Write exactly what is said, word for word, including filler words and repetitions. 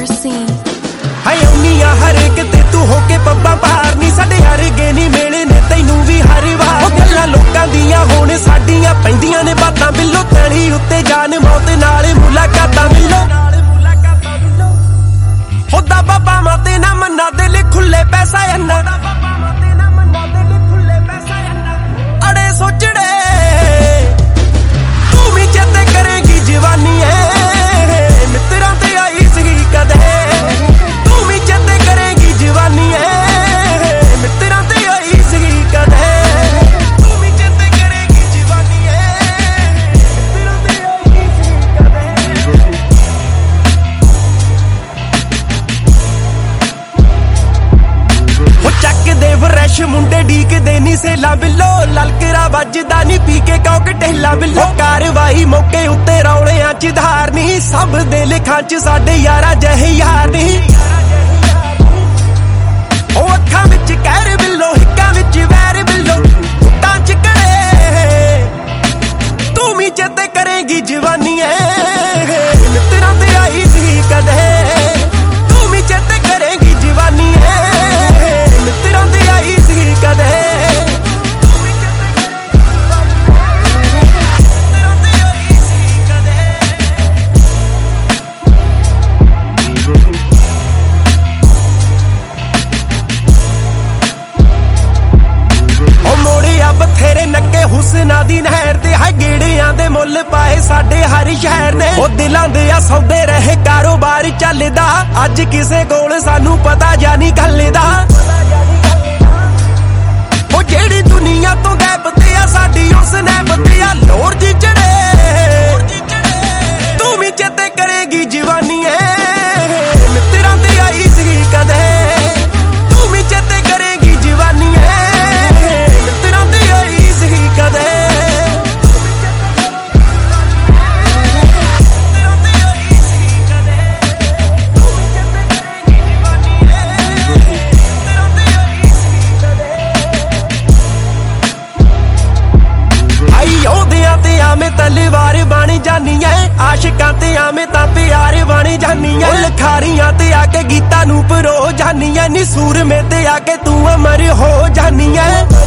scene. हाय उन्निया हर एक ते तू होके पब्बा बाहर नी साडे हर गे नी मेले ने तैनू भी हर वार गल्लां लोकां दियां होण साडियां पैंदियां ने बातां बिल्लो तैनी उत्ते जान मौत नाल मुलाकातां मिलो होदा बाबा माते ना मन्ना दिल खुले पैसा अन्ना अड़े सोचड़े तू भी चेते करेगी जवानी है मित्तरां ते आई सी कदे तू भी चेते करेगी जवानी है मित्तरां ते आई सी कदे तू भी चेते करेगी जवानी है मित्तरां ते आई सी कदे हो चक दे फ्रैश मुंडे ढीक दे नी सेला बिल्लो ललकरा वजदा नी पी के कॉकटेला बिल्लो कारवाई मौके उत्ते रौलियां च धार नी सब दे लिखां च साडे यारा जहे यार नी ओ अखां विच कहर बिल्लो हिक्कां विच वैर बिल्लो टां च कड़े तू भी चेते करेगी जवानी है मित्तरां ते आई सी कदे तू भी चेते करेगी जवानी है मित्तरां ते आई सी कदे बथेरे नक्के हुसना दी नहर ते है गेड़ियां दे मुल पाए साडे हर शहर ने ओ दिलां दे आ सौदे रहे कारोबार चलदा अज किसे कोल सानू पता जानी गल दा ओ जेड़ी दुनिया तो गैप ते आ साडी उस नैब ते आ लोर जिजड़े तू भी चेते करेगी जवानी है मित्तरां ते आई सी कदे तू भी चेते करेगी जवानी है कदे आई ओदियां ते आमे तलवार बन जानी है आशिकां ते आमे तां प्यार बन जानी है लखारियां ते आके गीतां नू परो जानी है नी सूर में ते आके तू अमर हो जानी है।